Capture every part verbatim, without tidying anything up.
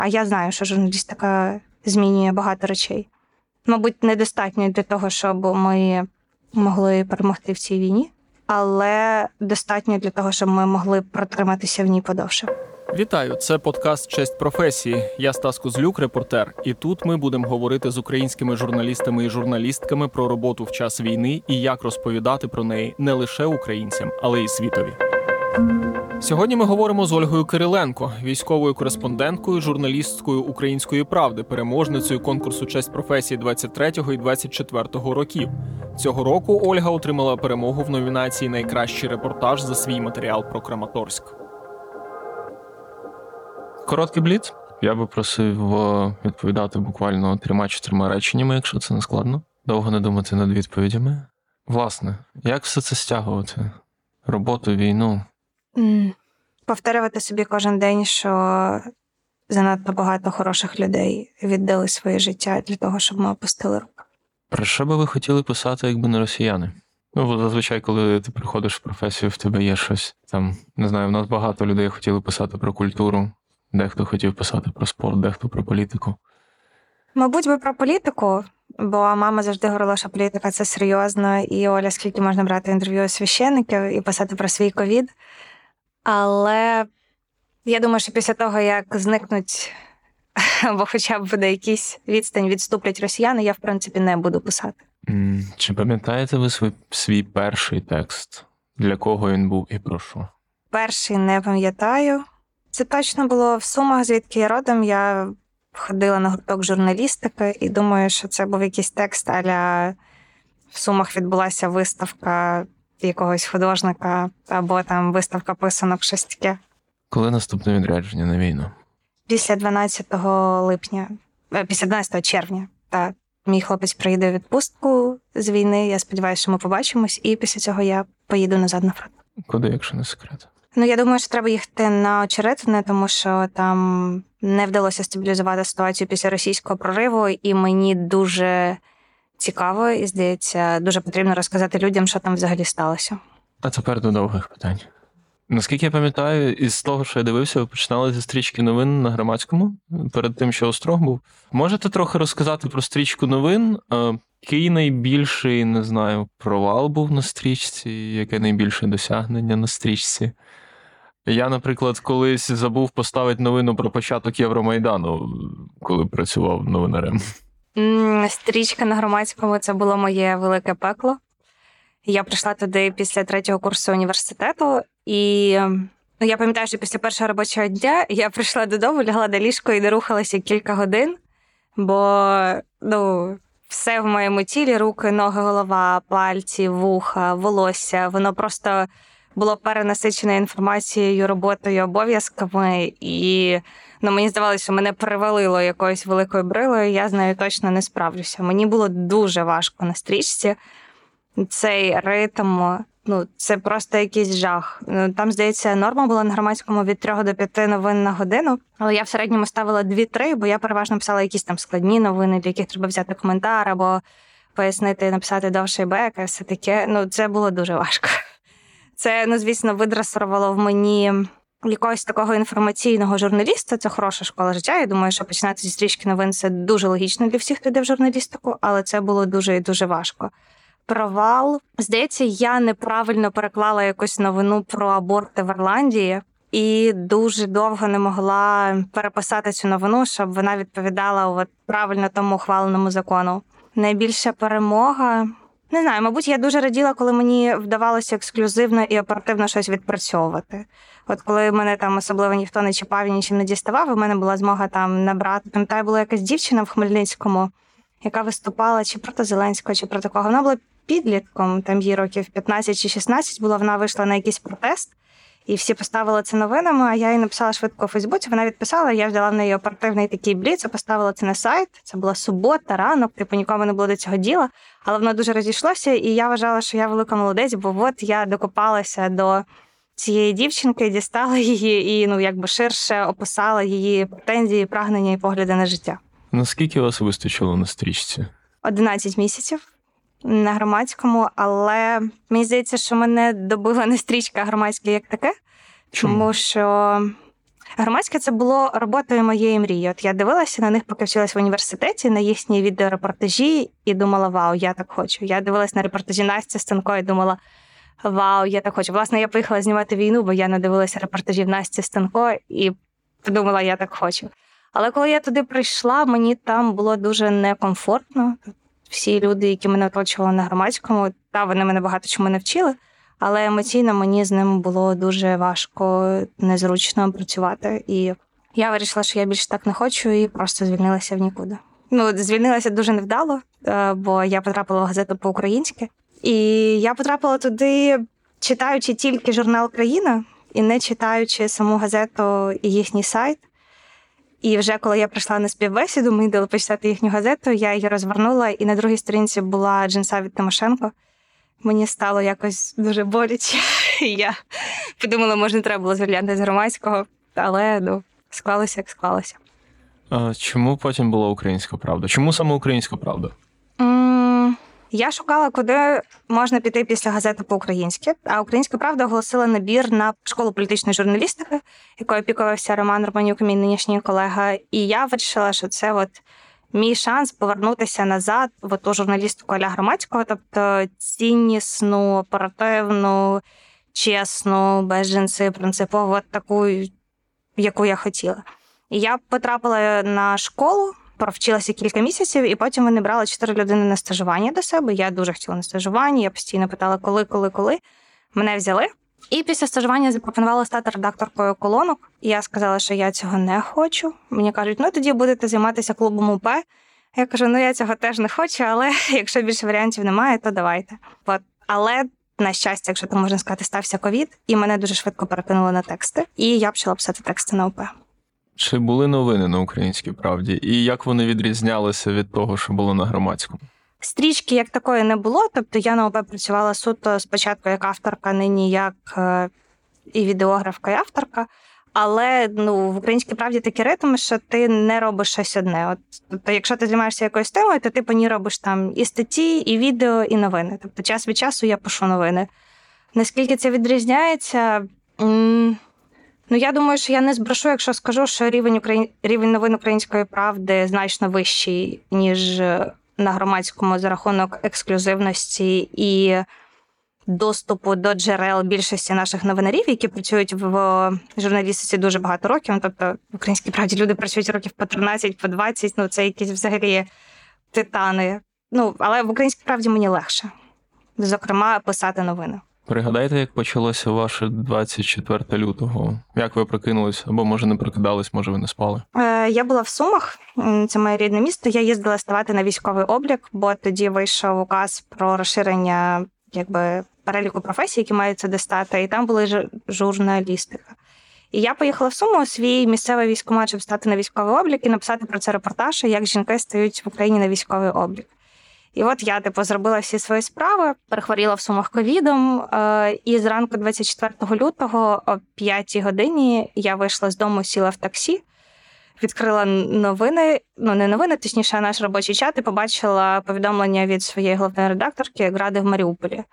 А я знаю, що журналістика змінює багато речей. Мабуть, недостатньо для того, щоб ми могли перемогти в цій війні, але достатньо для того, щоб ми могли протриматися в ній подовше. Вітаю, це подкаст «Честь професії». Я Стас Козлюк, репортер. І тут ми будемо говорити з українськими журналістами і журналістками про роботу в час війни і як розповідати про неї не лише українцям, але й світові. Сьогодні ми говоримо з Ольгою Кириленко, військовою кореспонденткою, журналісткою «Української правди», переможницею конкурсу «Честь професії» двадцять третього і двадцять четвертого років. Цього року Ольга отримала перемогу в номінації «Найкращий репортаж» за свій матеріал про Краматорськ. Короткий бліц. Я би просив відповідати буквально трьома-чотирма реченнями, якщо це не складно. Довго не думати над відповідями. Власне, як все це стягувати? Роботу, війну? Mm. Повторювати собі кожен день, що занадто багато хороших людей віддали своє життя для того, щоб ми опустили руку. Про що би ви хотіли писати, якби не росіяни? Ну, бо зазвичай, коли ти приходиш в професію, в тебе є щось там, не знаю, в нас багато людей хотіли писати про культуру, дехто хотів писати про спорт, дехто про політику. Мабуть, би про політику, бо мама завжди говорила, що політика – це серйозно, і Оля, скільки можна брати інтерв'ю у священників і писати про свій ковід. Але я думаю, що після того, як зникнуть, або хоча б буде якийсь відстань, відступлять росіяни, я, в принципі, не буду писати. Чи пам'ятаєте ви свій, свій перший текст? Для кого він був і про що? Перший не пам'ятаю. Це точно було в Сумах, звідки я родом. Я ходила на гурток журналістики і думаю, що це був якийсь текст а-ля в Сумах відбулася виставка якогось художника або там виставка писанок, щось таке. Коли наступне відрядження на війну? Після дванадцятого липня, після дванадцятого червня. Так. Мій хлопець приїде у відпустку з війни, я сподіваюся, що ми побачимось, і після цього я поїду назад на фронт. Куди, якщо не секрет? Ну, я думаю, що треба їхати на Очеретине, тому що там не вдалося стабілізувати ситуацію після російського прориву, і мені дуже цікаво, і, здається, дуже потрібно розказати людям, що там взагалі сталося. А тепер до довгих питань. Наскільки я пам'ятаю, із того, що я дивився, ви починали зі стрічки новин на Громадському, перед тим, що Острог був. Можете трохи розказати про стрічку новин? Який найбільший, не знаю, провал був на стрічці, яке найбільше досягнення на стрічці? Я, наприклад, колись забув поставити новину про початок Євромайдану, коли працював новинарем. Стрічка на Громадському – це було моє велике пекло. Я прийшла туди після третього курсу університету, і ну, я пам'ятаю, що після першого робочого дня я прийшла додому, лягла на ліжко і не рухалася кілька годин, бо ну, все в моєму тілі, руки, ноги, голова, пальці, вуха, волосся, воно просто було перенасичене інформацією, роботою, обов'язками, і ну, мені здавалося, що мене перевалило якоюсь великою брилою, я з нею точно не справлюся. Мені було дуже важко на стрічці. Цей ритм, ну, це просто якийсь жах. Там, здається, норма була на Громадському від трьох до п'яти новин на годину, але я в середньому ставила дві-три, бо я переважно писала якісь там складні новини, для яких треба взяти коментар або пояснити, написати довший бек, і все таке. Ну, це було дуже важко. Це, ну, звісно, видресирувало в мені якогось такого інформаційного журналіста. Це хороша школа життя. Я думаю, що починати зі стрічки новин – це дуже логічно для всіх, хто йде в журналістику, але це було дуже і дуже важко. Провал. Здається, я неправильно переклала якусь новину про аборти в Ірландії і дуже довго не могла переписати цю новину, щоб вона відповідала от правильно тому ухваленому закону. Найбільша перемога... Не знаю, мабуть, я дуже раділа, коли мені вдавалося ексклюзивно і оперативно щось відпрацьовувати. От коли мене там особливо ніхто не чіпав і нічим не діставав, у мене була змога там набрати. Пам'ятаю, була якась дівчина в Хмельницькому, яка виступала чи проти Зеленського, чи проти кого. Вона була підлітком, там їй років п'ятнадцять чи шістнадцять було, вона вийшла на якийсь протест, і всі поставили це новинами, а я їй написала швидко у Фейсбуці, вона відписала, я взяла в неї оперативний такий бліц, поставила це на сайт, це була субота, ранок, типу нікому не було до цього діла, але воно дуже розійшлося, і я вважала, що я велика молодець, бо от я докопалася до цієї дівчинки, дістала її і, ну, якби ширше описала її претензії, прагнення і погляди на життя. Наскільки вас вистачило на стрічці? одинадцять місяців. На Громадському, але мені здається, що мене добила не стрічка, а Громадське як таке. Чому? Тому що Громадське – це було роботою моєї мрії. От я дивилася на них, поки вчилась в університеті, на їхні відеорепортажі і думала, вау, я так хочу. Я дивилась на репортажі Насті Станко і думала, вау, я так хочу. Власне, я поїхала знімати війну, бо я надивилася репортажів Насті Станко і подумала, я так хочу. Але коли я туди прийшла, мені там було дуже некомфортно. Всі люди, які мене оточували на громадському, та вони мене багато чому навчили, але емоційно мені з ним було дуже важко, незручно працювати. І я вирішила, що я більше так не хочу, і просто звільнилася в нікуди. Ну, звільнилася дуже невдало, бо я потрапила в газету по-українськи. І я потрапила туди, читаючи тільки журнал «Країна» і не читаючи саму газету і їхній сайт. І вже коли я прийшла на співбесіду, мені дали почитати їхню газету, я її розвернула, і на другій сторінці була джинса від Тимошенко. Мені стало якось дуже боляче. І я подумала, може, не треба було звільняти з громадського, але ну, склалося, як склалося. А чому потім була «Українська правда»? Чому саме «Українська правда»? Mm, я шукала, куди можна піти після газети по-українськи, а «Українська правда» оголосила набір на школу політичної журналістики, якою опікувався Роман Романюк, мій нинішній колега. І я вирішила, що це от мій шанс повернутися назад в ту журналістику а-ля громадського, тобто ціннісну, оперативну, чесну, без джинси, принципово таку, яку я хотіла. І я потрапила на школу, провчилася кілька місяців, і потім вони брали чотири людини на стажування до себе. Я дуже хотіла на стажування, я постійно питала, коли, коли, коли. Мене взяли. І після стажування запропонували стати редакторкою колонок. І я сказала, що я цього не хочу. Мені кажуть, ну тоді будете займатися клубом УП. Я кажу, ну я цього теж не хочу, але якщо більше варіантів немає, то давайте. От. Але, на щастя, якщо так можна сказати, стався ковід, і мене дуже швидко перекинули на тексти. І я почала писати тексти на УП. Чи були новини на «Українській правді? І як вони відрізнялися від того, що було на громадському? Стрічки як такої не було, тобто я на ОП працювала суто спочатку як авторка, нині як і відеографка, і авторка, але ну, в «Українській правді» такі ритми, що ти не робиш щось одне. От, тобто, якщо ти займаєшся якоюсь темою, то ти по ній робиш там і статті, і відео, і новини. Тобто час від часу я пишу новини. Наскільки це відрізняється? М- Ну, я думаю, що я не збрешу, якщо скажу, що рівень, Украї... рівень новин «Української правди» значно вищий, ніж на громадському за рахунок ексклюзивності і доступу до джерел більшості наших новинарів, які працюють в журналістиці дуже багато років. Тобто в «Українській правді» люди працюють років по тринадцять, по двадцять, ну це якісь взагалі титани. Ну, але в «Українській правді» мені легше, зокрема, писати новини. Пригадайте, як почалося ваше двадцять четвертого лютого? Як ви прокинулись? Або, може, не прокидались, може, ви не спали? Е, я була в Сумах, це моє рідне місто. Я їздила ставати на військовий облік, бо тоді вийшов указ про розширення якби, переліку професій, які мають сюди стати, і там була ж... журналістика. І я поїхала в Суму у свій місцевий військкомат, щоб стати на військовий облік і написати про це репортаж, як жінки стають в Україні на військовий облік. І от я, типу, зробила всі свої справи, перехворіла в Сумах ковідом, і зранку двадцять четвертого лютого о п'ятій годині я вийшла з дому, сіла в таксі, відкрила новини, ну не новини, точніше, а наш робочий чат, і побачила повідомлення від своєї головної редакторки «Гради в Маріуполі».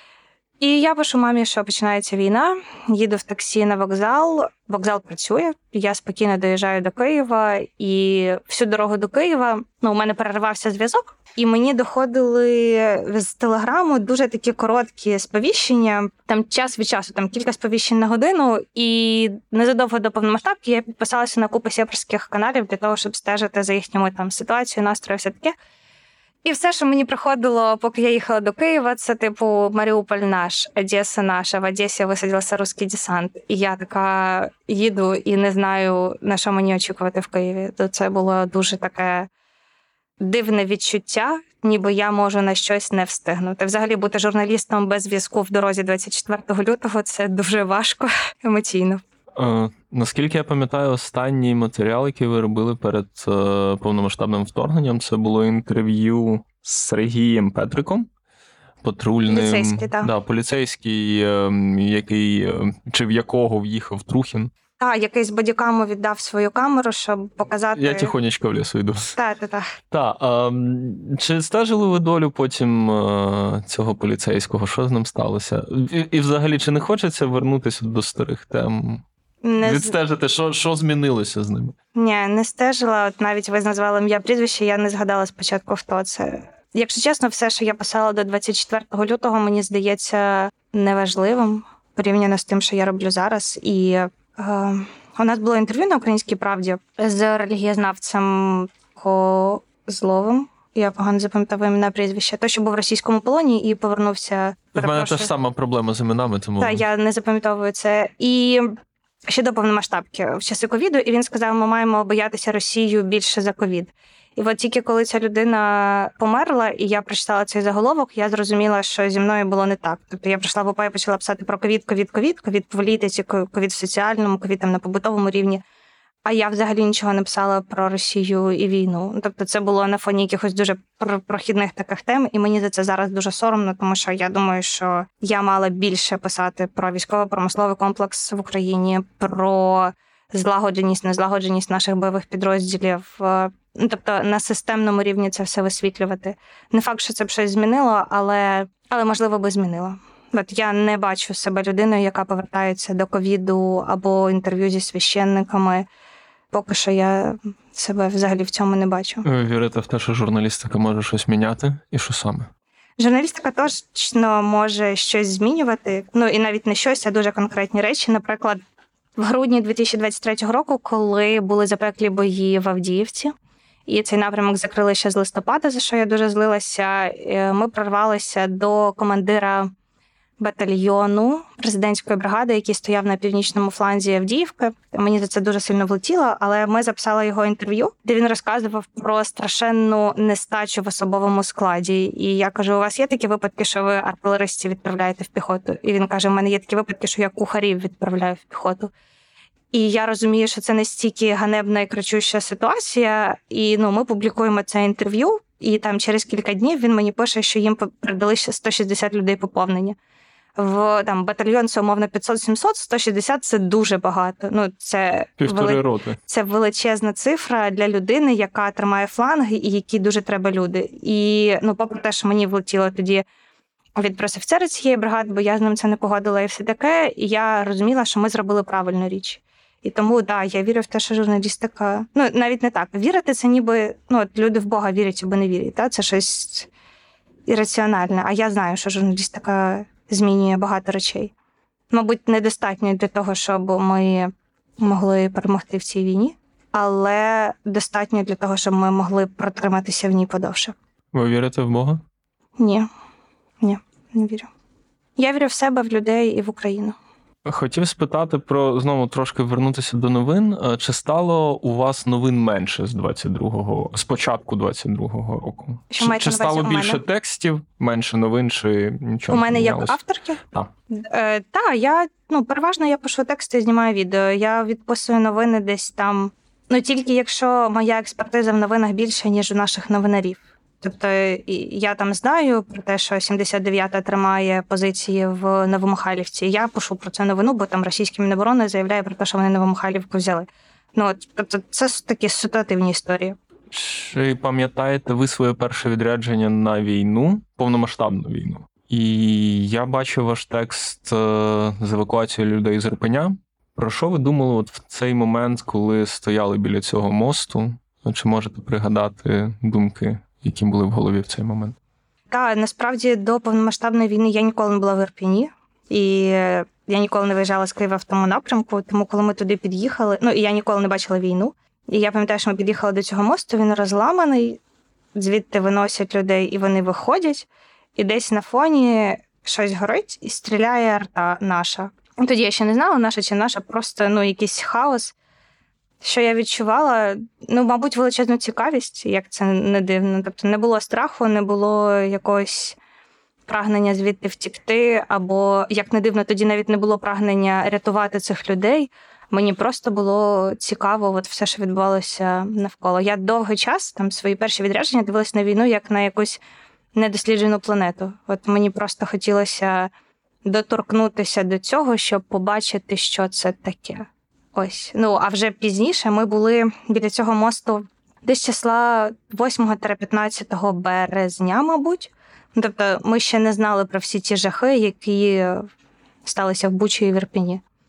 І я пишу мамі, що починається війна, їду в таксі на вокзал, вокзал працює, я спокійно доїжджаю до Києва, і всю дорогу до Києва, ну, у мене перервався зв'язок, і мені доходили з телеграму дуже такі короткі сповіщення, там час від часу, там кілька сповіщень на годину, і незадовго до повномасштабки я підписалася на купу сепарських каналів для того, щоб стежити за їхньою там ситуацією, настрою, все таке. І все, що мені приходило, поки я їхала до Києва, це, типу, Маріуполь наш, Одеса наша, в Одесі висадився русський десант. І я така їду і не знаю, на що мені очікувати в Києві. То це було дуже таке дивне відчуття, ніби я можу на щось не встигнути. Взагалі бути журналістом без зв'язку в дорозі двадцять четвертого лютого – це дуже важко емоційно. Е, наскільки я пам'ятаю, останній матеріал, який ви робили перед е, повномасштабним вторгненням, це було інтерв'ю з Сергієм Петриком, патрульним, поліцейський, так. Да, поліцейський, е, який, е, чи в якого в'їхав Трухін. Так, якийсь бодікаму віддав свою камеру, щоб показати... Я тихонечко в лісу йду. Так, так, так. Так, а чи стежили ви долю потім а, цього поліцейського? Що з ним сталося? І, і взагалі, чи не хочеться вернутися до старих тем? Не відстежити, що, що змінилося з ними? Ні, не стежила. От навіть ви назвали ім'я, прізвище, я не згадала спочатку, хто це. Якщо чесно, все, що я писала до двадцять четвертого лютого, мені здається неважливим порівняно з тим, що я роблю зараз. І е, у нас було інтерв'ю на «Українській правді» з релігієзнавцем Козловим. Я погано запам'ятала ім'я, прізвище. Той, що був в російському полоні і повернувся. В мене теж сама проблема з іменами, тому... Так, я не запам'ятовую це. І ще до повномасштабки, в часи ковіду, і він сказав, ми маємо боятися Росію більше за ковід. І от тільки коли ця людина померла, і я прочитала цей заголовок, я зрозуміла, що зі мною було не так. Тобто я прийшла в ОПА і почала писати про ковід, ковід, ковід, ковід в політиці, ковід в соціальному, ковід там на побутовому рівні. А я взагалі нічого не писала про Росію і війну. Тобто це було на фоні якихось дуже прохідних таких тем, і мені за це зараз дуже соромно, тому що я думаю, що я мала більше писати про військово-промисловий комплекс в Україні, про злагодженість, незлагодженість наших бойових підрозділів. Ну, тобто на системному рівні це все висвітлювати. Не факт, що це б щось змінило, але, але можливо би змінило. От я не бачу себе людиною, яка повертається до ковіду або інтерв'ю зі священниками. Поки що я себе взагалі в цьому не бачу. Ви вірите в те, що журналістика може щось міняти? І що саме? Журналістика точно може щось змінювати. Ну і навіть не щось, а дуже конкретні речі. Наприклад, в грудні дві тисячі двадцять третього року, коли були запеклі бої в Авдіївці, і цей напрямок закрили ще з листопада, за що я дуже злилася, ми прорвалися до командира батальйону президентської бригади, який стояв на північному фланзі Авдіївки. Мені за це дуже сильно влетіло, але ми записали його інтерв'ю, де він розказував про страшенну нестачу в особовому складі. І я кажу, у вас є такі випадки, що ви артилеристів відправляєте в піхоту? І він каже, у мене є такі випадки, що я кухарів відправляю в піхоту. І я розумію, що це настільки ганебна і кричуща ситуація. І ну, ми публікуємо це інтерв'ю, і там через кілька днів він мені пише, що їм передали ще сто шістдесят людей поповнення. В там батальйон це умовно п'ятсот-сімсот, сто шістдесят – це дуже багато. Ну, це півтори вели... роти. Це величезна цифра для людини, яка тримає фланги і якій дуже треба люди. І ну, попри те, що мені влетіло тоді від пресофіцера цієї бригади, бо я з ним це не погодила і все таке, і я розуміла, що ми зробили правильну річ. І тому, да, я вірю в те, що журналістика... Ну, навіть не так. Вірити – це ніби... Ну, от люди в Бога вірять або не вірять. Та? Це щось ірраціональне. А я знаю, що журналістика змінює багато речей. Мабуть, недостатньо для того, щоб ми могли перемогти в цій війні, але достатньо для того, щоб ми могли протриматися в ній подовше. Ви вірите в Бога? Ні. Ні, не вірю. Я вірю в себе, в людей і в Україну. Хотів спитати про, знову трошки вернутися до новин. Чи стало у вас новин менше з двадцять другого, з початку двадцять другого року? Що чи чи стало більше текстів, менше новин, чи нічого? У мене як авторки? Так. Е, та, я, ну, переважно я пишу тексти і знімаю відео. Я відписую новини десь там, ну, тільки якщо моя експертиза в новинах більше, ніж у наших новинарів. Тобто я там знаю про те, що сімдесят дев'ята тримає позиції в Новомихайлівці. Я пишу про це новину, бо там російські Міноборони заявляє про те, що вони Новомихайлівку взяли. Ну, от, тобто це такі ситуативні історії. Чи пам'ятаєте ви своє перше відрядження на війну, повномасштабну війну? І я бачив ваш текст з евакуацією людей з Ірпеня. Про що ви думали от в цей момент, коли стояли біля цього мосту? Чи можете пригадати думки, які були в голові в цей момент? Так, насправді до повномасштабної війни я ніколи не була в Ірпені. І я ніколи не виїжджала з Києва в тому напрямку, тому коли ми туди під'їхали, ну і я ніколи не бачила війну. І я пам'ятаю, що ми під'їхали до цього мосту, він розламаний, звідти виносять людей, і вони виходять, і десь на фоні щось горить і стріляє арта наша. Тоді я ще не знала, наша чи наша, просто ну, якийсь хаос. Що я відчувала, ну, мабуть, величезну цікавість, як це не дивно. Тобто не було страху, не було якогось прагнення звідти втікти, або, як не дивно, тоді навіть не було прагнення рятувати цих людей. Мені просто було цікаво от все, що відбувалося навколо. Я довгий час, там, свої перші відрядження дивилася на війну як на якусь недосліджену планету. От мені просто хотілося доторкнутися до цього, щоб побачити, що це таке. Ось. Ну, а вже пізніше ми були біля цього мосту десь числа восьмого-п'ятнадцятого березня, мабуть. Тобто ми ще не знали про всі ті жахи, які сталися в Бучі і в Ірпені.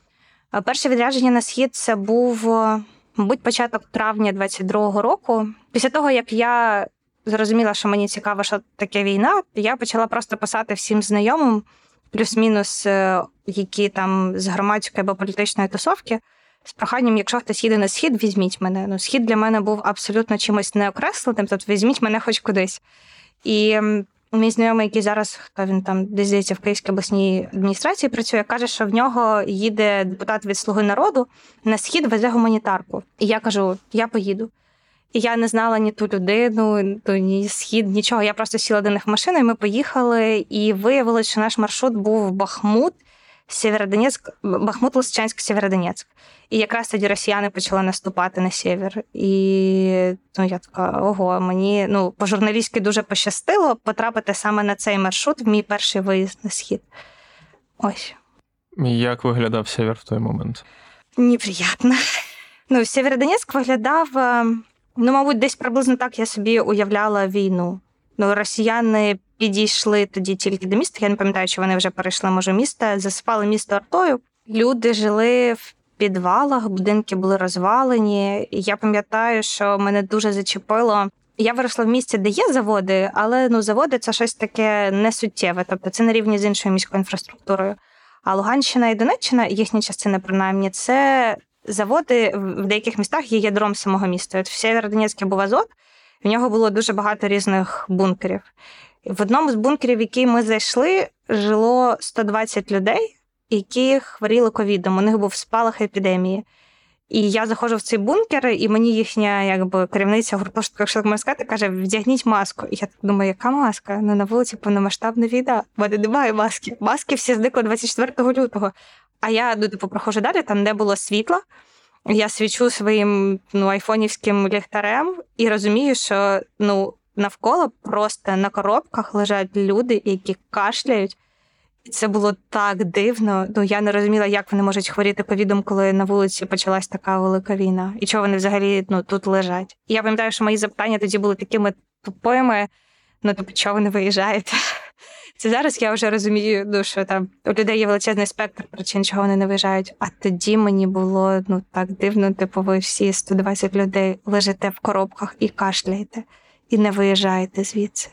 Перше відрядження на Схід – це був, мабуть, початок травня двадцять другого року. Після того, як я зрозуміла, що мені цікаво, що таке війна, я почала просто писати всім знайомим, плюс-мінус, які там з громадської або політичної тусовки, з проханням, якщо хтось їде на Схід, візьміть мене. Ну, Схід для мене був абсолютно чимось неокресленим, тобто візьміть мене хоч кудись. І мій знайомий, який зараз, хто він там, десь здається, в Київській обласній адміністрації працює, каже, що в нього їде депутат від «Слуги народу», на Схід везе гуманітарку. І я кажу, я поїду. І я не знала ні ту людину, ні Схід, нічого. Я просто сіла до них в машину, і ми поїхали. І виявилось, що наш маршрут був Бахмут, Сєвєродонецьк, Бахмут, Лисичанськ, Сєвєродонецьк. І якраз тоді росіяни почали наступати на север. І ну, я така, ого, мені ну, по-журналістськи дуже пощастило потрапити саме на цей маршрут в мій перший виїзд на Схід. Ось. Як виглядав север в той момент? Неприємно. Ну, Сєвєродонецьк виглядав, ну, мабуть, десь приблизно так я собі уявляла війну. Ну, росіяни підійшли тоді тільки до міста, я не пам'ятаю, чи вони вже перейшли, може, місто, засипали місто артою. Люди жили в підвалах, будинки були розвалені. І я пам'ятаю, що мене дуже зачепило. Я виросла в місті, де є заводи, але ну, заводи – це щось таке несуттєве, тобто це на рівні з іншою міською інфраструктурою. А Луганщина і Донеччина, їхні частини принаймні, це заводи в деяких містах є ядром самого міста. От в Сєвєродонецьку був Азот, в нього було дуже багато різних бункерів. В одному з бункерів, в який ми зайшли, жило сто двадцять людей, які хворіли ковідом. У них був спалах епідемії. І я заходжу в цей бункер, і мені їхня якби, керівниця гуртожитку, якщо так можна сказати, каже, вдягніть маску. І я так думаю, яка маска? Ну, на вулиці повномасштабна війна. В мене немає маски. Маски всі зникли двадцять четвертого лютого. А я, ну, типу, проходжу далі, там не було світла. Я свічу своїм, ну, айфонівським ліхтарем і розумію, що, ну, навколо просто на коробках лежать люди, які кашляють. І це було так дивно. Ну, я не розуміла, як вони можуть хворіти ковідом, коли на вулиці почалась така велика війна. І чого вони взагалі ну, тут лежать. І я пам'ятаю, що мої запитання тоді були такими тупими. Ну, тобто, чого ви не виїжджаєте? Це зараз я вже розумію, ну, що там у людей є величезний спектр причин, чого вони не виїжджають. А тоді мені було ну, так дивно, типу, ви всі сто двадцять людей лежите в коробках і кашляєте, і не виїжджаєте звідси.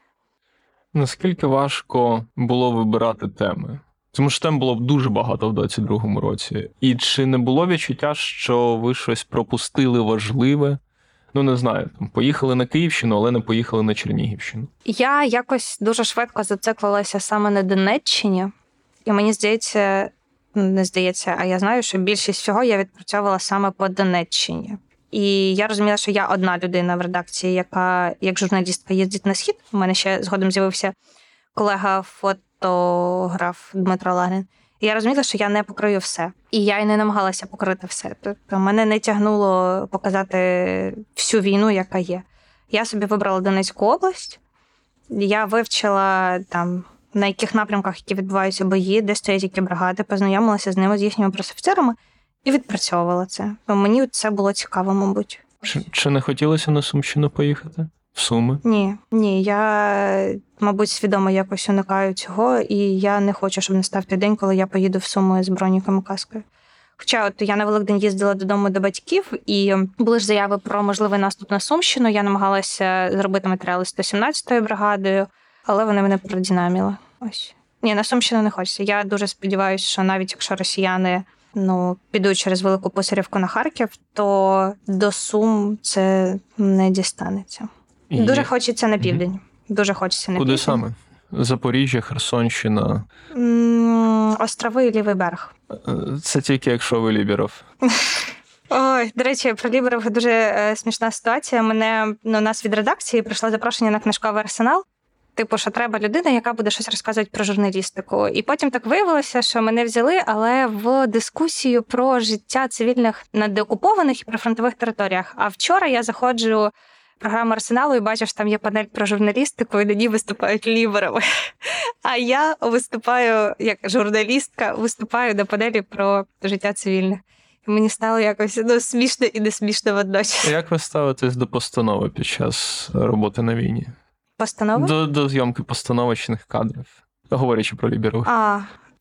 Наскільки важко було вибирати теми? Тому що тем було дуже багато в двадцять другому році. І чи не було відчуття, що ви щось пропустили важливе? Ну, не знаю, там, поїхали на Київщину, але не поїхали на Чернігівщину. Я якось дуже швидко зациклилася саме на Донеччині. І мені здається, не здається, а я знаю, що більшість всього я відпрацьовувала саме по Донеччині. І я розуміла, що я одна людина в редакції, яка, як журналістка, їздить на Схід. У мене ще згодом з'явився колега-фотограф Дмитро Лагін. І я розуміла, що я не покрию все. І я й не намагалася покрити все. Тобто мене не тягнуло показати всю війну, яка є. Я собі вибрала Донецьку область. Я вивчила там, на яких напрямках, які відбуваються бої, де стоять які бригади, познайомилася з ними, з їхніми пресофіцерами. І відпрацьовувала це. Мені це було цікаво, мабуть. Чи, чи не хотілося на Сумщину поїхати? В Суми? Ні, ні. Я, мабуть, свідомо якось уникаю цього, і я не хочу, щоб настав той день, коли я поїду в Суми з броніком і каскою. Хоча от я на Великдень їздила додому до батьків, і були ж заяви про можливий наступ на Сумщину. Я намагалася зробити матеріали сто сімнадцятою бригадою, але вони мене продинамили. Ось. Ні, на Сумщину не хочеться. Я дуже сподіваюся, що навіть якщо росіяни ну, підуть через Велику Писарівку на Харків, то до Сум це не дістанеться. І... Дуже хочеться на південь. Угу. Дуже хочеться на Куди південь. саме? Запоріжжя, Херсонщина? М- Острови і Лівий берег. Це тільки якщо ви Ліберов. Ой, до речі, про Ліберов дуже е, смішна ситуація. Мене, ну, у нас від редакції прийшло запрошення на книжковий арсенал. Типу, що треба людина, яка буде щось розказувати про журналістику. І потім так виявилося, що мене взяли, але в дискусію про життя цивільних на деокупованих і прифронтових територіях. А вчора я заходжу в програму «Арсеналу» і бачу, що там є панель про журналістику, і на ній виступають Ліберови. А я виступаю, як журналістка, виступаю на панелі про життя цивільних. І мені стало якось ну, смішно і не смішно водночас. Як ви ставитесь до постанови під час роботи на війні? Постанови? До, до зйомки постановочних кадрів, говорячи про Ліберових. А,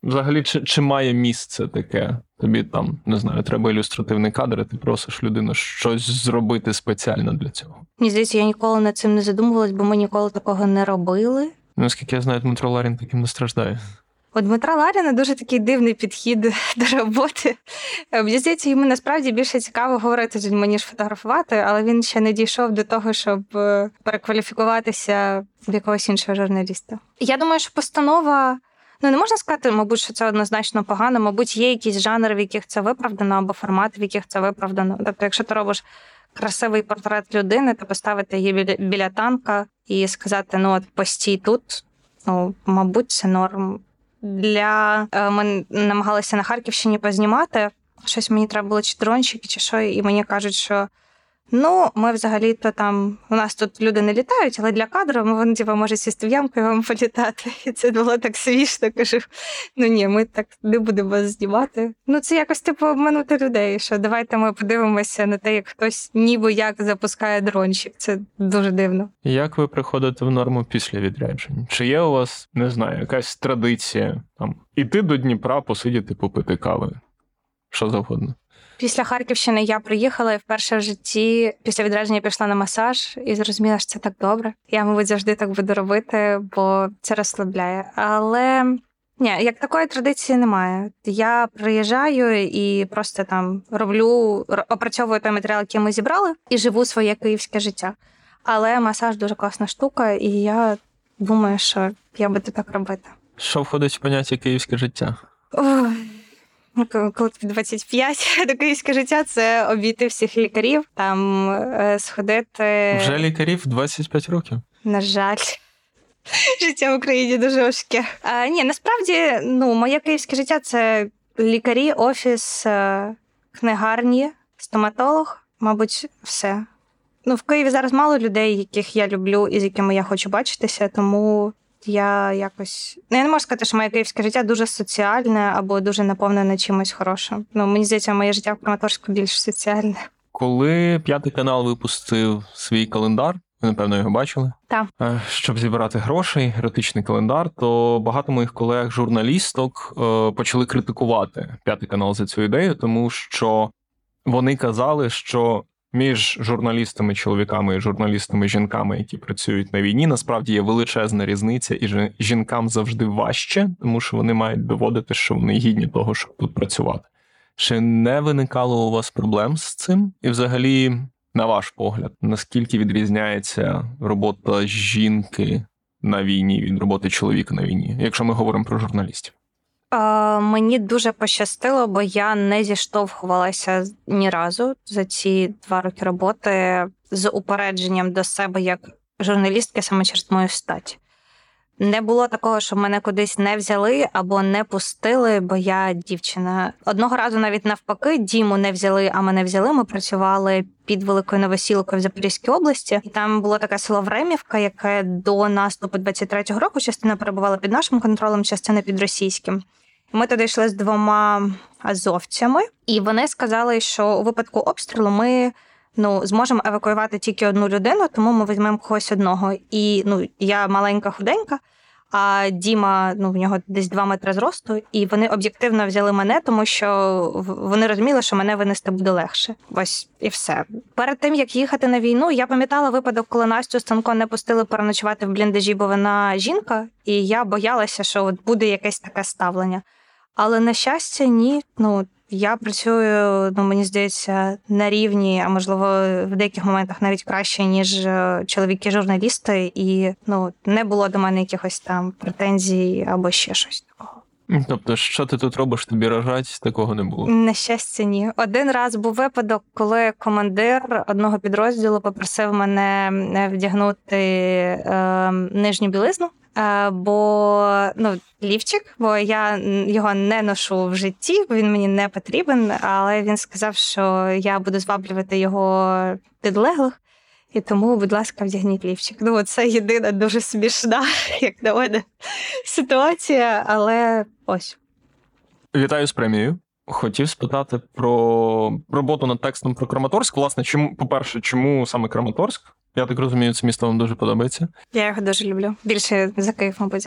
Взагалі, чи, чи має місце таке? Тобі там, не знаю, треба ілюстративний кадр, і ти просиш людину щось зробити спеціально для цього. Мені здається, я ніколи над цим не задумувалась, бо ми ніколи такого не робили. Наскільки я знаю, Дмитро Ларін таким не страждає. У Дмитра Ларіна дуже такий дивний підхід до роботи. Мені здається, йому насправді більше цікаво говорити з людьми, ніж фотографувати, але він ще не дійшов до того, щоб перекваліфікуватися в якогось іншого журналіста. Я думаю, що постанова... Ну, не можна сказати, мабуть, що це однозначно погано. Мабуть, є якісь жанри, в яких це виправдано, або формати, в яких це виправдано. Тобто, якщо ти робиш красивий портрет людини, то поставити її біля, біля танка і сказати, ну, от постій тут, ну, мабуть, це норм. Для... Ми намагалися на Харківщині познімати. Щось мені треба було чи дрончики, чи що, і мені кажуть, що ну, ми взагалі-то там, у нас тут люди не літають, але для кадру вони, типу, можуть сісти в ямку і вам політати. І це було так смішно, кажу, ну ні, ми так не будемо знімати. Ну, це якось, типу, обманути людей, що давайте ми подивимося на те, як хтось ніби як запускає дрончик. Це дуже дивно. Як ви приходите в норму після відряджень? Чи є у вас, не знаю, якась традиція, там, іти до Дніпра, посидіти, попити кави? Що завгодно? Після Харківщини я приїхала і вперше в житті після відрядження пішла на масаж і зрозуміла, що це так добре. Я, мабуть, завжди так буду робити, бо це розслабляє. Але ні, як такої традиції немає. Я приїжджаю і просто там роблю, опрацьовую той матеріал, який ми зібрали, і живу своє київське життя. Але масаж дуже класна штука, і я думаю, що я буду так робити. Що входить в поняття київське життя? Ох. Коли тобі двадцять п'ять, до київське життя – це обійти всіх лікарів, там сходити... Вже лікарів двадцять п'ять років? На жаль. Життя в Україні дуже важке. А, ні, насправді, ну, моє київське життя – це лікарі, офіс, книгарні, стоматолог, мабуть, все. Ну, в Києві зараз мало людей, яких я люблю і з якими я хочу бачитися, тому... Я якось... Ну, я не можу сказати, що моє київське життя дуже соціальне або дуже наповнене чимось хорошим. Ну, мені здається, моє життя в Краматорську більш соціальне. Коли П'ятий канал випустив свій календар, ви, напевно, його бачили? Так. Щоб зібрати грошей, еротичний календар, то багато моїх колег-журналісток почали критикувати П'ятий канал за цю ідею, тому що вони казали, що між журналістами-чоловіками і журналістами-жінками, які працюють на війні, насправді є величезна різниця, і жінкам завжди важче, тому що вони мають доводити, що вони гідні того, щоб тут працювати. Чи не виникало у вас проблем з цим? І взагалі, на ваш погляд, наскільки відрізняється робота жінки на війні від роботи чоловіка на війні, якщо ми говоримо про журналістів? Мені дуже пощастило, бо я не зіштовхувалася ні разу за ці два роки роботи з упередженням до себе як журналістки саме через мою стать. Не було такого, щоб мене кудись не взяли або не пустили, бо я дівчина. Одного разу навіть навпаки, Діму не взяли, а мене взяли. Ми працювали під Великою Новосілкою в Запорізькій області. І там було таке село Времівка, яке до наступу двадцять третього року частина перебувала під нашим контролем, частина під російським. Ми туди йшли з двома азовцями, і вони сказали, що у випадку обстрілу ми ну, зможемо евакуювати тільки одну людину, тому ми візьмемо когось одного. І ну, я маленька, худенька, а Діма, ну, в нього десь два метри зросту, і вони об'єктивно взяли мене, тому що вони розуміли, що мене винести буде легше. Ось і все. Перед тим, як їхати на війну, я пам'ятала випадок, коли Настю Станко не пустили переночувати в бліндажі, бо вона жінка, і я боялася, що от буде якесь таке ставлення. Але, на щастя, ні. Ну, я працюю, ну, мені здається, на рівні, а можливо, в деяких моментах навіть краще, ніж чоловіки-журналісти, і ну, не було до мене якихось там претензій або ще щось такого. Тобто, що ти тут робиш, тобі рожать, такого не було? На щастя, ні. Один раз був випадок, коли командир одного підрозділу попросив мене вдягнути е, нижню білизну. Бо, ну, лівчик, бо я його не ношу в житті, бо він мені не потрібен, але він сказав, що я буду зваблювати його підлеглих, і тому, будь ласка, вдягніть лівчик. Ну, це єдина дуже смішна, як на мене, ситуація, але ось. Вітаю з премією. Хотів спитати про роботу над текстом про Краматорськ. Власне, чому, по-перше, чому саме Краматорськ? Я так розумію, це місто вам дуже подобається. Я його дуже люблю. Більше за Київ, мабуть, зараз.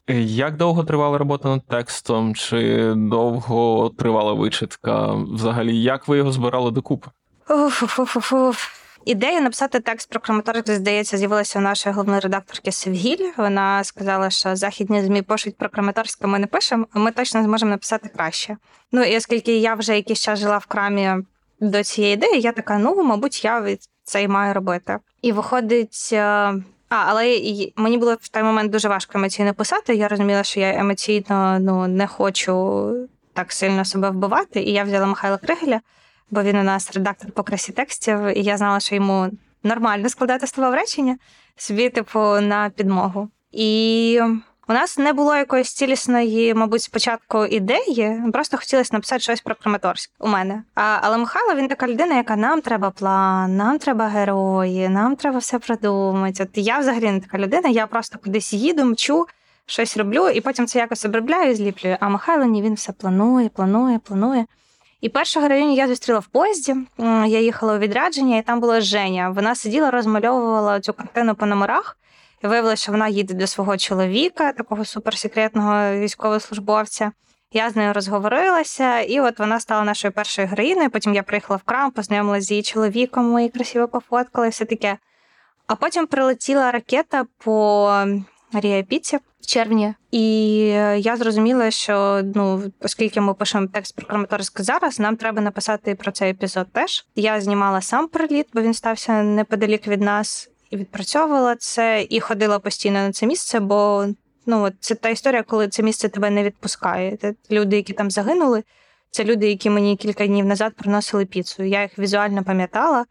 Як довго тривала робота над текстом? Чи довго тривала вичитка? Взагалі, як ви його збирали докупи? Уф-уф-уф-уф. Ідея написати текст про Краматорськ, здається, з'явилася у нашої головної редакторки Севгіль. Вона сказала, що західні ЗМІ пишуть про Краматорськ, а ми не пишемо, а ми точно зможемо написати краще. Ну, і оскільки я вже якийсь час жила в Крамі до цієї ідеї, я така, ну, мабуть, я це і маю робити. І виходить... А, але мені було в той момент дуже важко емоційно писати. Я розуміла, що я емоційно ну, не хочу так сильно себе вбивати. І я взяла Михайла Кригеля, бо він у нас редактор по красі текстів, і я знала, що йому нормально складати слова в речення, собі, типу, на підмогу. І у нас не було якоїсь цілісної, мабуть, спочатку ідеї, просто хотілося написати щось про Краматорськ у мене. А, але Михайло, він така людина, яка нам треба план, нам треба герої, нам треба все продумати. От я взагалі не така людина, я просто кудись їду, мчу, щось роблю, і потім це якось обробляю і зліплюю. А Михайло, ні, він все планує, планує, планує. І першу героїню я зустріла в поїзді, я їхала у відрядження, і там була Женя. Вона сиділа, розмальовувала цю картину по номерах, і виявилося, що вона їде до свого чоловіка, такого суперсекретного військовослужбовця. Я з нею розговорилася, і от вона стала нашою першою героїною. Потім я приїхала в Крам, познайомилася з її чоловіком, ми її красиво пофоткали, все таке. А потім прилетіла ракета по Маріапіці в червні, і я зрозуміла, що, ну, оскільки ми пишемо текст про Краматорськ зараз, нам треба написати про цей епізод теж. Я знімала сам приліт, бо він стався неподалік від нас, і відпрацьовувала це, і ходила постійно на це місце, бо ну, це та історія, коли це місце тебе не відпускає. Це люди, які там загинули, це люди, які мені кілька днів назад приносили піцу. Я їх візуально пам'ятала,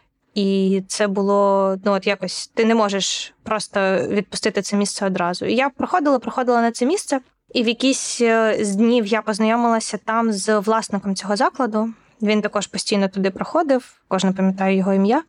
і це було, ну, от якось, ти не можеш просто відпустити це місце одразу. І я проходила, проходила на це місце, і в якийсь з днів я познайомилася там з власником цього закладу. Він також постійно туди проходив, кожен пам'ятає його ім'я.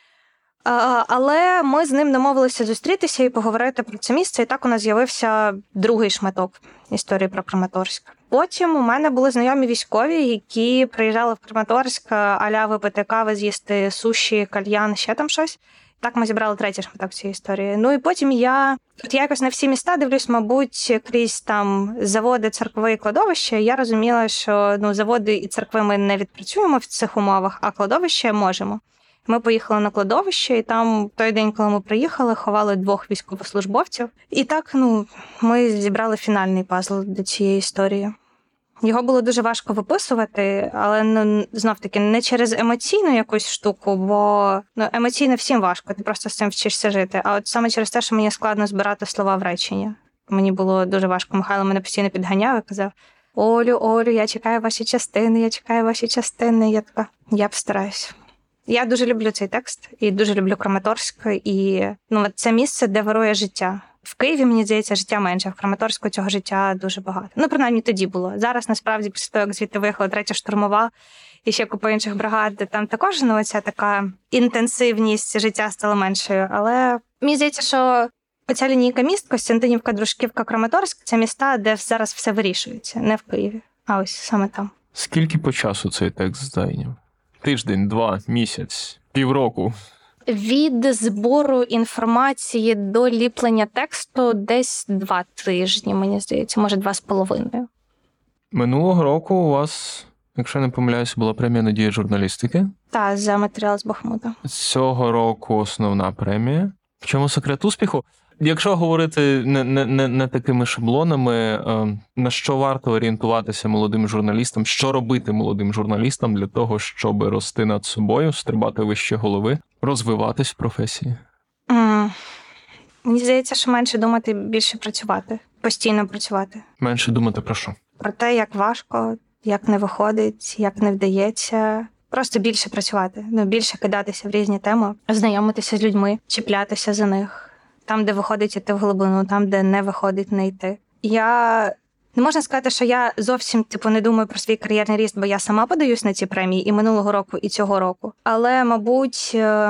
Але ми з ним домовилися зустрітися і поговорити про це місце, і так у нас з'явився другий шматок історії про Краматорськ. Потім у мене були знайомі військові, які приїжджали в Краматорськ а-ля випити кави, з'їсти суші, кальян, ще там щось. Так ми зібрали третій шматок цієї історії. Ну і потім я, от я якось на всі міста дивлюсь, мабуть, крізь там заводи, церкви і кладовища. Я розуміла, що ну, заводи і церкви ми не відпрацюємо в цих умовах, а кладовище можемо. Ми поїхали на кладовище, і там той день, коли ми приїхали, ховали двох військовослужбовців. І так, ну, ми зібрали фінальний пазл до цієї історії. Його було дуже важко виписувати, але, ну, знов-таки, не через емоційну якусь штуку, бо ну, емоційно всім важко, ти просто з цим вчишся жити. А от саме через те, що мені складно збирати слова в речення. Мені було дуже важко. Михайло мене постійно підганяв і казав: Олю, Олю, я чекаю ваші частини, я чекаю ваші частини. Я така, я постараюсь. Я дуже люблю цей текст і дуже люблю Краматорськ, і ну, це місце, де вирує життя. В Києві, мені здається, життя менше, а в Краматорську цього життя дуже багато. Ну, принаймні, тоді було. Зараз, насправді, після того, як звідти виїхала третя штурмова і ще купа інших бригад, там також ну, оця така інтенсивність життя стала меншою. Але мені здається, що оця лінійка міст, Костянтинівка, Дружківка, Краматорськ – це міста, де зараз все вирішується. Не в Києві, а ось саме там. Скільки по часу цей текст зайняв? Тиждень, два, місяць, півроку? Від збору інформації до ліплення тексту десь два тижні, мені здається, може два з половиною. Минулого року у вас, якщо не помиляюся, була премія «Надія журналістики». Так, за матеріал з Бахмута. Цього року основна премія. В чому секрет успіху? Якщо говорити не, не, не, не такими шаблонами, на що варто орієнтуватися молодим журналістам, що робити молодим журналістам для того, щоб рости над собою, стрибати вище голови, розвиватись в професії? Mm. Мені здається, що менше думати, більше працювати, постійно працювати. Менше думати про що? Про те, як важко, як не виходить, як не вдається. Просто більше працювати, ну, більше кидатися в різні теми, знайомитися з людьми, чіплятися за них. Там, де виходить, іти в глибину, там, де не виходить, не йти. Я не можна сказати, що я зовсім типу не думаю про свій кар'єрний ріст, бо я сама подаюсь на ці премії і минулого року, і цього року. Але, мабуть,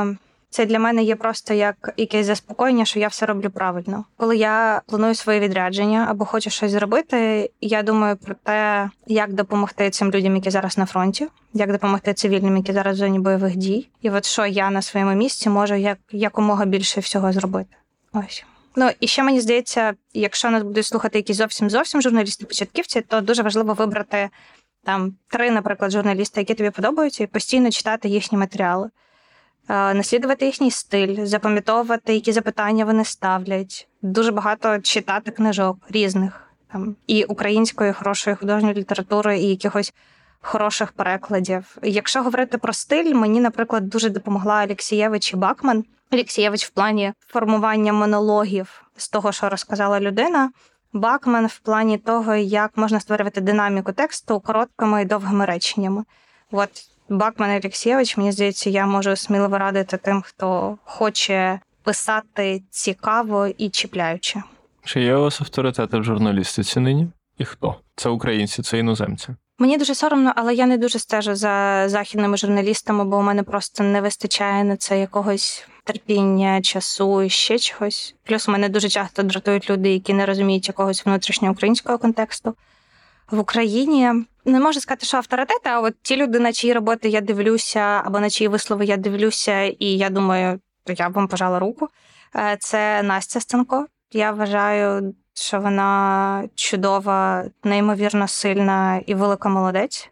це для мене є просто як якесь заспокоєння, що я все роблю правильно. Коли я планую своє відрядження або хочу щось зробити, я думаю про те, як допомогти цим людям, які зараз на фронті, як допомогти цивільним, які зараз в зоні бойових дій. І от що я на своєму місці можу як, якомога більше всього зробити. Ось. Ну, і ще мені здається, якщо нас будуть слухати якісь зовсім-зовсім журналісти-початківці, то дуже важливо вибрати там три, наприклад, журналісти, які тобі подобаються, і постійно читати їхні матеріали. Наслідувати їхній стиль, запам'ятовувати, які запитання вони ставлять. Дуже багато читати книжок різних. Там, і української хорошої художньої літератури, і якихось хороших перекладів. Якщо говорити про стиль, мені, наприклад, дуже допомогла Алєксєєвич і Бакман. Алєксєєвич в плані формування монологів з того, що розказала людина. Бакман в плані того, як можна створювати динаміку тексту короткими і довгими реченнями. От Бакман і Алєксєєвич, мені здається, я можу сміливо радити тим, хто хоче писати цікаво і чіпляюче. Чи є у вас авторитети в журналістиці нині? І хто? Це українці, це іноземці? Мені дуже соромно, але я не дуже стежу за західними журналістами, бо у мене просто не вистачає на це якогось терпіння, часу і ще чогось. Плюс у мене дуже часто дратують люди, які не розуміють якогось внутрішнього українського контексту. В Україні не можу сказати, що авторитети, а от ті люди, на чиї роботи я дивлюся, або на чиї вислови я дивлюся, і я думаю, я б вам пожала руку, це Настя Станко. Я вважаю, що вона чудова, неймовірно сильна і велика молодець.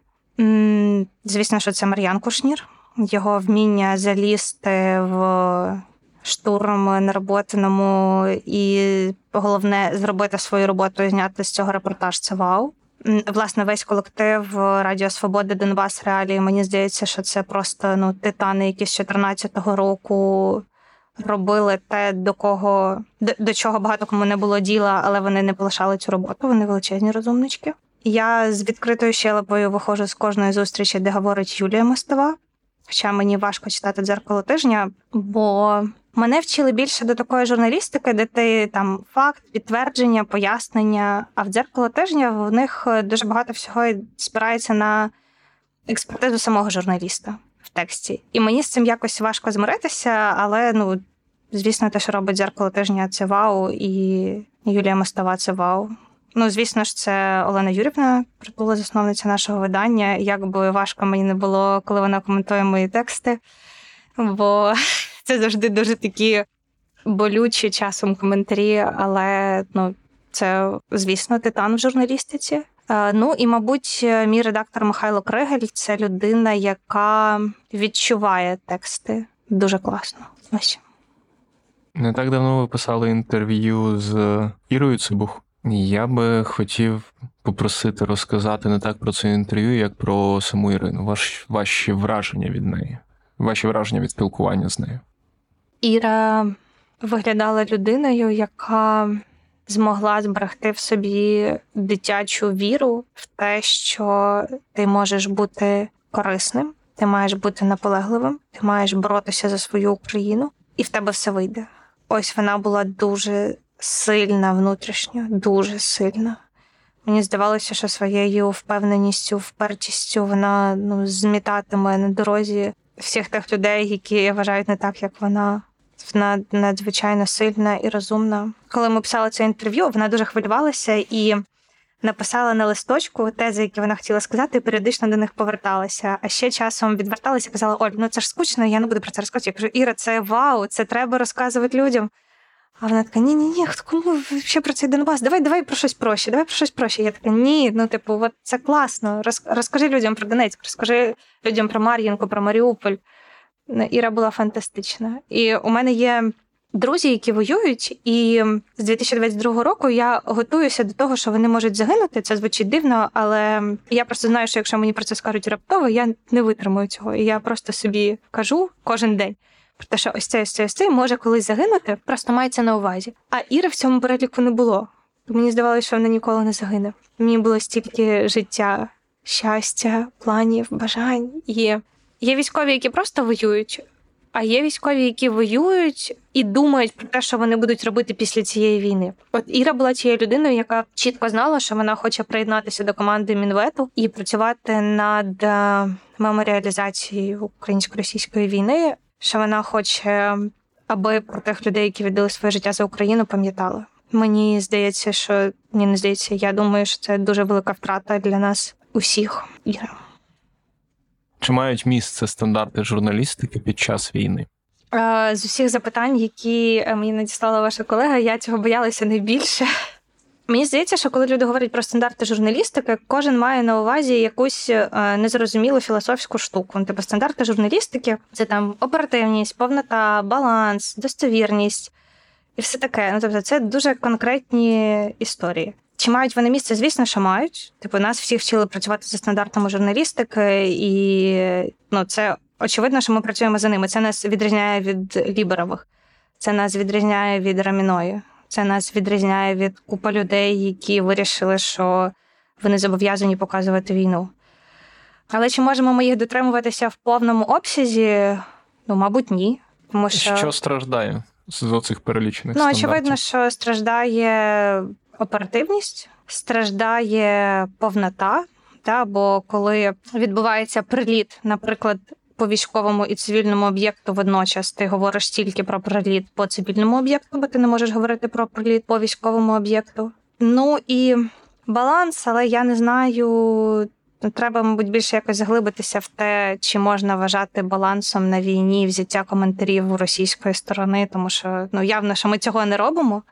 Звісно, що це Мар'ян Кушнір. Його вміння залізти в штурм нероботаному і, головне, зробити свою роботу і зняти з цього репортаж – це вау. Власне, весь колектив Радіо Свобода, Донбас, Реалії, мені здається, що це просто ну, титани, які з чотирнадцятого року робили те, до кого до, до чого багато кому не було діла, але вони не полишали цю роботу, вони величезні розумнички. Я з відкритою щелепою виходжу з кожної зустрічі, де говорить Юлія Мостова. Хоча мені важко читати «Дзеркало тижня», бо мене вчили більше до такої журналістики, де ти там факт, підтвердження, пояснення. А в «Дзеркало тижня» в них дуже багато всього спирається на експертизу самого журналіста в тексті. І мені з цим якось важко змиритися, але, ну, звісно, те, що робить «Дзеркало тижня» – це вау, і Юлія Мостова – це вау. Ну, звісно ж, це Олена Юрівна, притула засновниця нашого видання. Як би важко мені не було, коли вона коментує мої тексти, бо це завжди дуже такі болючі часом коментарі, але, ну, це, звісно, титан в журналістиці. Ну, і, мабуть, мій редактор Михайло Кригель – це людина, яка відчуває тексти дуже класно. Ось. Не так давно ви писали інтерв'ю з Ірою Цибух. Я би хотів попросити розказати не так про це інтерв'ю, як про саму Ірину. Ваш, ваші враження від неї, ваші враження від спілкування з нею. Іра виглядала людиною, яка змогла зберегти в собі дитячу віру в те, що ти можеш бути корисним, ти маєш бути наполегливим, ти маєш боротися за свою Україну, і в тебе все вийде. Ось вона була дуже сильна внутрішньо, дуже сильна. Мені здавалося, що своєю впевненістю, впертістю вона ну, змітатиме на дорозі всіх тих людей, які вважають не так, як вона. Вона надзвичайно сильна і розумна. Коли ми писали це інтерв'ю, вона дуже хвилювалася і написала на листочку тези, які вона хотіла сказати, і періодично до них поверталася. А ще часом відверталася і казала: Оль, ну це ж скучно, я не буду про це розказувати. Я кажу: Іра, це вау, це треба розказувати людям. А вона така: ні-ні-ні, кому ще про цей Донбас? Давай, давай про щось проще, давай про щось проще. Я така: ні, ну типу, от це класно. Розкажи людям про Донецьк, розкажи людям про Мар'їнку, про Маріуполь. Іра була фантастична. І у мене є друзі, які воюють, і з дві тисячі двадцять другого року я готуюся до того, що вони можуть загинути. Це звучить дивно, але я просто знаю, що якщо мені про це скажуть раптово, я не витримую цього. І я просто собі кажу кожен день про те, що ось це, ось це, ось це може колись загинути, просто мається на увазі. А Іри в цьому переліку не було. Мені здавалося, що вона ніколи не загине. Мені було стільки життя, щастя, планів, бажань. І є військові, які просто воюють, а є військові, які воюють і думають про те, що вони будуть робити після цієї війни. От Іра була тією людиною, яка чітко знала, що вона хоче приєднатися до команди Мінвету і працювати над меморіалізацією українсько-російської війни, що вона хоче, аби про тих людей, які віддали своє життя за Україну, пам'ятали. Мені здається, що... Мені не здається, я думаю, що це дуже велика втрата для нас усіх. Іра. Чи мають місце стандарти журналістики під час війни? З усіх запитань, які мені надіслала ваша колега, я цього боялася найбільше. Мені здається, що коли люди говорять про стандарти журналістики, кожен має на увазі якусь незрозумілу філософську штуку. Типу, стандарти журналістики – це там оперативність, повнота, баланс, достовірність і все таке. Ну, тобто це дуже конкретні історії. Чи мають вони місце? Звісно, що мають. Типу, нас всіх вчили працювати за стандартами журналістики, і ну, це очевидно, що ми працюємо за ними. Це нас відрізняє від Ліберових, це нас відрізняє від Раміної. Це нас відрізняє від купи людей, які вирішили, що вони зобов'язані показувати війну. Але чи можемо ми їх дотримуватися в повному обсязі? Ну, мабуть, ні. Тому що... Що страждає з оцих перелічених ну, стандартів? Ну, очевидно, що страждає оперативність, страждає повнота, та, бо коли відбувається приліт, наприклад, по військовому і цивільному об'єкту водночас, ти говориш тільки про приліт по цивільному об'єкту, бо ти не можеш говорити про приліт по військовому об'єкту. Ну і баланс, але я не знаю, треба, мабуть, більше якось заглибитися в те, чи можна вважати балансом на війні взяття коментарів російської сторони, тому що, ну, явно, що ми цього не робимо,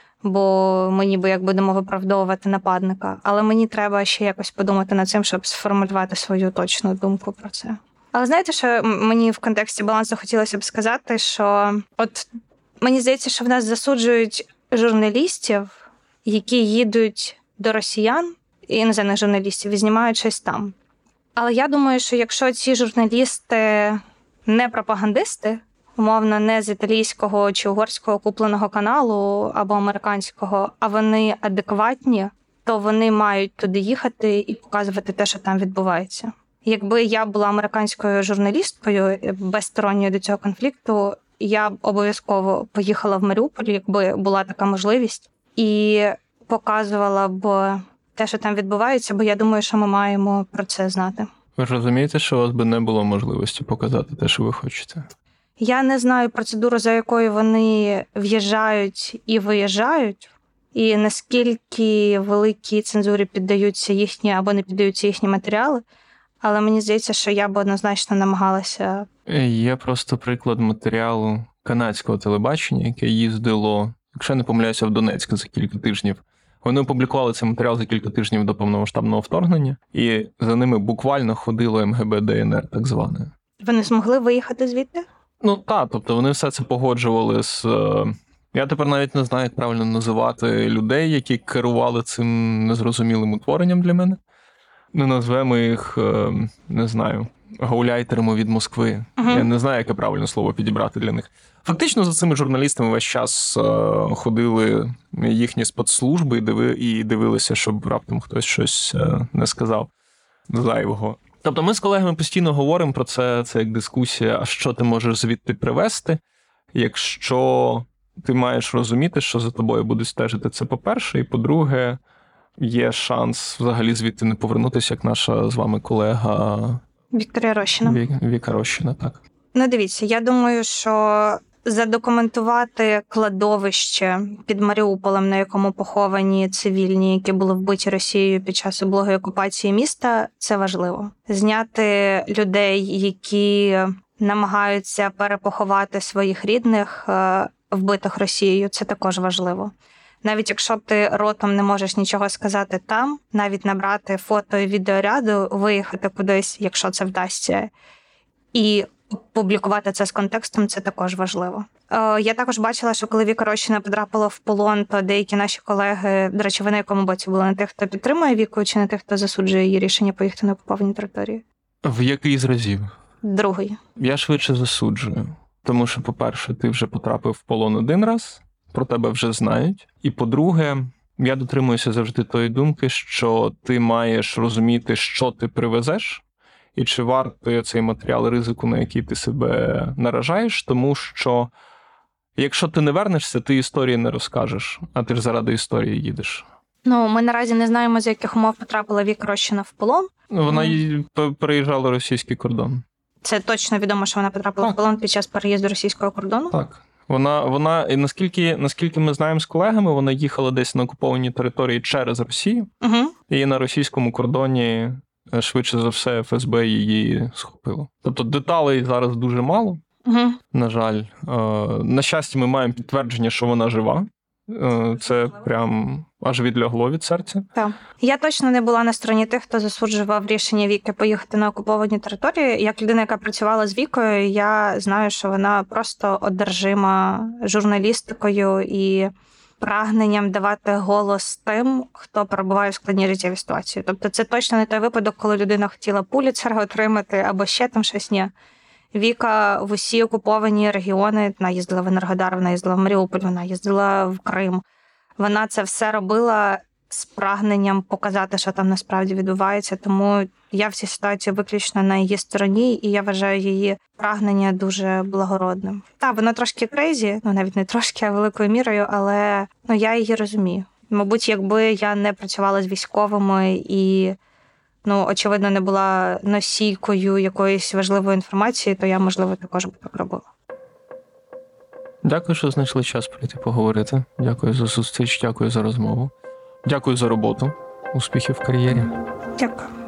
бо ми ніби як будемо виправдовувати нападника. Але мені треба ще якось подумати над цим, щоб сформулювати свою точну думку про це. Але знаєте, що мені в контексті балансу хотілося б сказати, що от мені здається, що в нас засуджують журналістів, які їдуть до росіян, і іноземних журналістів, і знімають щось там. Але я думаю, що якщо ці журналісти не пропагандисти, умовно, не з італійського чи угорського купленого каналу або американського, а вони адекватні, то вони мають туди їхати і показувати те, що там відбувається. Якби я була американською журналісткою, безсторонньою до цього конфлікту, я б обов'язково поїхала в Маріуполь, якби була така можливість, і показувала б те, що там відбувається, бо я думаю, що ми маємо про це знати. Ви ж розумієте, що у вас би не було можливості показати те, що ви хочете? Я не знаю процедуру, за якою вони в'їжджають і виїжджають, і наскільки великій цензурі піддаються їхні або не піддаються їхні матеріали, але мені здається, що я б однозначно намагалася. Є просто приклад матеріалу канадського телебачення, яке їздило, якщо не помиляюся, в Донецьк за кілька тижнів. Вони опублікували цей матеріал за кілька тижнів до повномасштабного вторгнення, і за ними буквально ходило ем ге бе де ен ер, так зване. Вони змогли виїхати звідти? Ну, так, тобто вони все це погоджували з... Я тепер навіть не знаю, як правильно називати людей, які керували цим незрозумілим утворенням для мене. Не назвемо їх, не знаю, гауляйтерами від Москви. Uh-huh. Я не знаю, яке правильне слово підібрати для них. Фактично за цими журналістами весь час ходили їхні спецслужби і, диви, і дивилися, щоб раптом хтось щось не сказав зайвого. Тобто ми з колегами постійно говоримо про це, це як дискусія, а що ти можеш звідти привезти, якщо ти маєш розуміти, що за тобою будуть стежити, це по-перше, і по-друге, є шанс взагалі звідти не повернутися, як наша з вами колега Вікторія Рощина. Ві... Віка Рощина, так. Ну, дивіться, я думаю, що задокументувати кладовище під Маріуполем, на якому поховані цивільні, які були вбиті Росією під час облоги окупації міста, це важливо. Зняти людей, які намагаються перепоховати своїх рідних, вбитих Росією, це також важливо. Навіть якщо ти ротом не можеш нічого сказати там, навіть набрати фото і відеоряду, виїхати кудись, якщо це вдасться, і публікувати це з контекстом, це також важливо. Я також бачила, що коли Віка Рощина потрапила в полон, то деякі наші колеги, до речі, ви на якому боці були? На тих, хто підтримує Віку, чи на тих, хто засуджує її рішення поїхати на окуповані території? В який з разів? Другий. Я швидше засуджую. Тому що, по-перше, ти вже потрапив в полон один раз, про тебе вже знають. І, по-друге, я дотримуюся завжди тої думки, що ти маєш розуміти, що ти привезеш, і чи вартує цей матеріал ризику, на який ти себе наражаєш, тому що якщо ти не вернешся, ти історії не розкажеш, а ти ж заради історії їдеш. Ну, ми наразі не знаємо, за яких умов потрапила Віка Рощина в полон. Вона mm. переїжджала російський кордон. Це точно відомо, що вона потрапила так. в полон під час переїзду російського кордону? Так. Вона, вона і наскільки, наскільки ми знаємо з колегами, вона їхала десь на окуповані території через Росію, угу. і на російському кордоні, швидше за все, еф ес бе її схопило. Тобто деталей зараз дуже мало, Угу. На жаль. На щастя, ми маємо підтвердження, що вона жива. Це прям аж відлягло від серця. Так. Я точно не була на стороні тих, хто засуджував рішення Віки поїхати на окуповані території. Як людина, яка працювала з Вікою, я знаю, що вона просто одержима журналістикою і прагненням давати голос тим, хто перебуває в складній життєвій ситуації. Тобто це точно не той випадок, коли людина хотіла Пулітцера отримати або ще там щось. Ні. Віка в усі окуповані регіони, вона їздила в Енергодар, вона їздила в Маріуполь, вона їздила в Крим. Вона це все робила з прагненням показати, що там насправді відбувається. Тому я в цій ситуації виключно на її стороні, і я вважаю її прагнення дуже благородним. Так, вона трошки крейзі, ну навіть не трошки, а великою мірою, але ну, я її розумію. Мабуть, якби я не працювала з військовими і, ну, очевидно, не була носійкою якоїсь важливої інформації, то я, можливо, також би так робила. Дякую, що знайшли час прийти поговорити. Дякую за зустріч, дякую за розмову. Дякую за роботу. Успіхів в кар'єрі. Дякую.